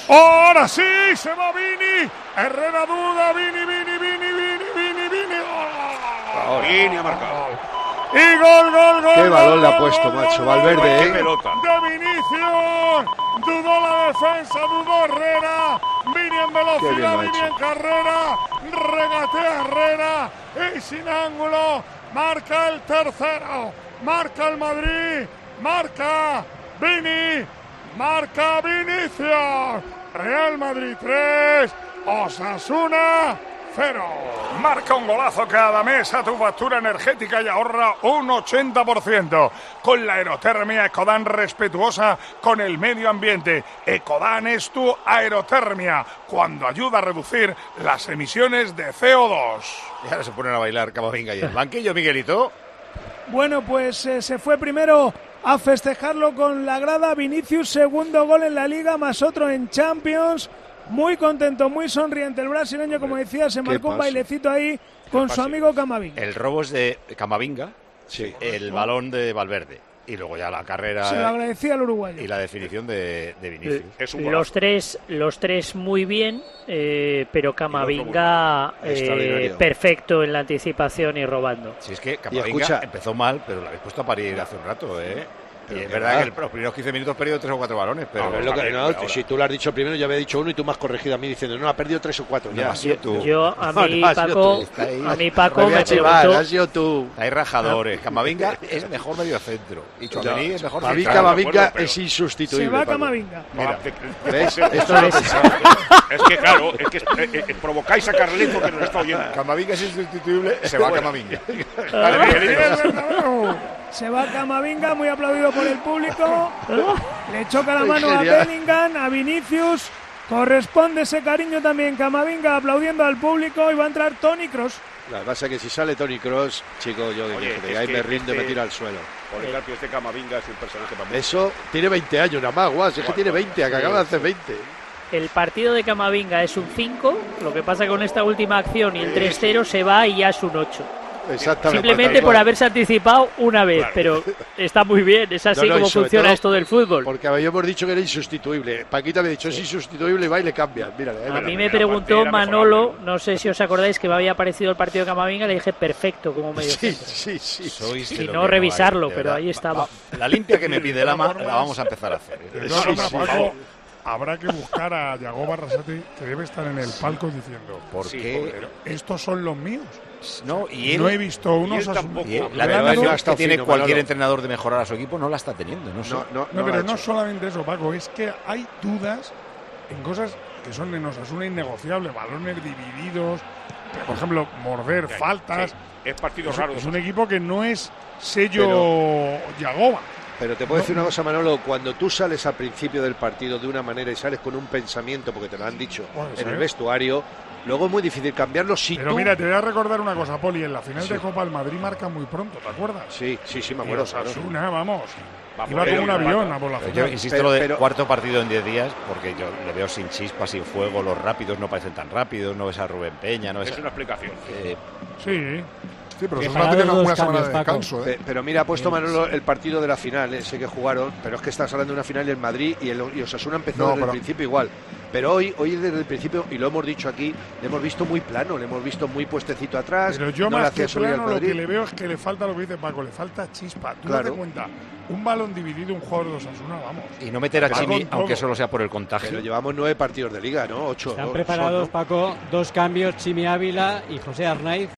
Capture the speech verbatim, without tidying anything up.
Ahora sí, se va Vini. Herrera duda, Vini, Vini, Vini, Vini, Vini, Vini. ¡Oh! Vini ha marcado. Y gol, gol, gol. Qué balón gol, le ha gol, puesto, gol, macho. gol, Valverde, gol, ¿eh? Qué pelota. De Vinicius. Dudó la defensa, dudó Herrera. Vini en velocidad, Vini en carrera. Regatea Herrera. Y sin ángulo. Marca el tercero. Marca el Madrid. Marca Vini. Marca Vinicius. Real Madrid tres. Osasuna cero. Marca un golazo cada mes a tu factura energética y ahorra un ochenta por ciento. Con la aerotermia Ecodan, respetuosa con el medio ambiente. Ecodan es tu aerotermia, cuando ayuda a reducir las emisiones de C O dos. Y ahora se ponen a bailar Camavinga y el banquillo, Miguelito. Bueno, pues eh, se fue primero a festejarlo con la grada. Vinicius, segundo gol en la Liga, más otro en Champions. Muy contento, muy sonriente el brasileño, como decía, se marcó un bailecito ahí con su amigo Camavinga. El robo es de Camavinga, sí. El balón de Valverde. Y luego ya la carrera. Se lo agradecía al uruguayo. Y la definición de, de Vinicius. Es un los tres, los tres muy bien, eh, pero Camavinga eh, perfecto en la anticipación y robando. Si es que Camavinga empezó mal, pero lo habéis puesto a parir hace un rato, ¿eh? Y es verdad que los primeros quince minutos ha perdido tres o cuatro balones, pero... No, es lo que, no, si tú lo has dicho primero, yo había dicho uno y tú me has corregido a mí diciendo, no, ha perdido tres o cuatro. Ya, ya. ha sido tú. Yo, a mí, no, no, Paco, a mí, Paco, me, me preguntó... Ha sido tú. Hay rajadores. Camavinga es mejor medio centro. Y Tchouaméni es mejor central. Camavinga es insustituible. Se va Camavinga. Mira, ¿ves? Esto es... es que, claro, es que eh, eh, provocáis a Carleto que nos está oyendo. Camavinga es insustituible, se va Camavinga. Vale, Miguelito. Se va Camavinga, muy aplaudido por el público. Le choca la mano a Bellingham, a Vinicius. Corresponde ese cariño también. Camavinga aplaudiendo al público y va a entrar Toni Kroos. La verdad es que si sale Toni Kroos, chico, yo de que ahí me rindo y me tiro al suelo. Por el caso, este Camavinga es un personaje para mí. Eso tiene veinte años nada más, guau, es que tiene veinte, que acaba de hacer veinte. El partido de Camavinga es un cinco, lo que pasa con esta última acción y el tres cero se va y ya es un ocho. Exactamente. Simplemente por haberse anticipado una vez, claro. Pero está muy bien, es así no, no, como funciona esto del fútbol. Porque habíamos dicho que era insustituible. Paquita me ha dicho, es insustituible y va y le cambia. Mírale, a mírale, mí mírale, me preguntó Manolo, no sé si os acordáis que me había parecido el partido de Camavinga, le dije perfecto como medio sí, centro. Sí, sí, sí. Si no, revisarlo, pero ahí estaba. La limpia que me pide el ama la vamos a empar a hacer. ¿eh? Sí, sí, por favor. Habrá que buscar a Yago Barrasate, que debe estar en el palco diciendo, ¿por sí, qué? Estos son los míos. No, y él, no he visto unos y él tampoco. Y él, la verdad es que tiene fino, cualquier Manolo. Entrenador de mejorar a su equipo, no la está teniendo. No, sé. no, no, no, no pero no solamente eso, Paco, es que hay dudas en cosas que son en Osasuna innegociables, balones divididos, por ejemplo, morder, sí, faltas. Sí. Es partido es, raro. Es un equipo que no es sello Yagoba. Pero te puedo no. decir una cosa, Manolo, cuando tú sales al principio del partido de una manera y sales con un pensamiento, porque te lo han dicho en el vestuario, luego es muy difícil cambiarlo si Pero tú... mira, te voy a recordar una cosa, Poli, en la final sí. de Copa el Madrid marca muy pronto, ¿te acuerdas? Sí, sí, sí, me acuerdo. Osasuna, claro. vamos, vamos, iba como un avión a por la final. Yo insisto pero, lo de pero... cuarto partido en diez días, porque yo le veo sin chispas, sin fuego, los rápidos no parecen tan rápidos, no ves a Rubén Peña, no ves... Es a... una explicación. Eh... Sí. Sí, pero eso no tiene una semana de descanso. ¿eh? Pero, pero mira, ha puesto Manolo el partido de la final, ese que jugaron, pero es que estás hablando de una final y el Madrid y el y Osasuna empezó no, desde pero... el principio igual. Pero hoy, hoy desde el principio, y lo hemos dicho aquí, le hemos visto muy plano, le hemos visto muy puestecito atrás. Pero yo no más que plano lo que le veo es que le falta lo que dice Paco, le falta chispa. Tú claro. date cuenta, un balón dividido, un jugador de Osasuna, vamos. Y no meter a Chimi, aunque solo sea por el contagio. Pero llevamos nueve partidos de liga, ¿no? Ocho. Están preparados, son, ¿no? Paco, dos cambios, Chimi Ávila y José Arnaiz.